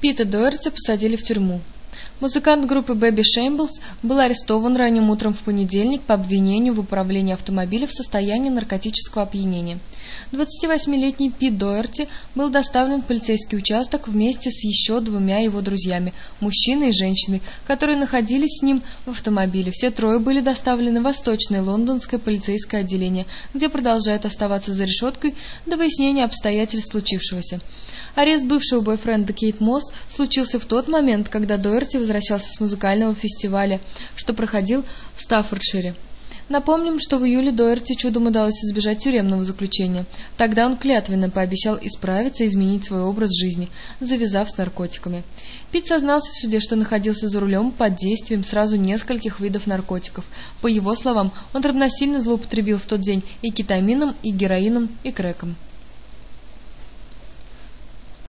Пита Доерти посадили в тюрьму. Музыкант группы Baby Shambles был арестован ранним утром в понедельник по обвинению в управлении автомобилем в состоянии наркотического опьянения. 28-летний Пит Доерти был доставлен в полицейский участок вместе с еще двумя его друзьями, мужчиной и женщиной, которые находились с ним в автомобиле. Все трое были доставлены в Восточное лондонское полицейское отделение, где продолжают оставаться за решеткой до выяснения обстоятельств случившегося. Арест бывшего бойфренда Кейт Мосс случился в тот момент, когда Доерти возвращался с музыкального фестиваля, что проходил в Стаффордшире. Напомним, что в июле Доерти чудом удалось избежать тюремного заключения. Тогда он клятвенно пообещал исправиться и изменить свой образ жизни, завязав с наркотиками. Пит сознался в суде, что находился за рулем под действием сразу нескольких видов наркотиков. По его словам, он равносильно злоупотребил в тот день и кетамином, и героином, и крэком.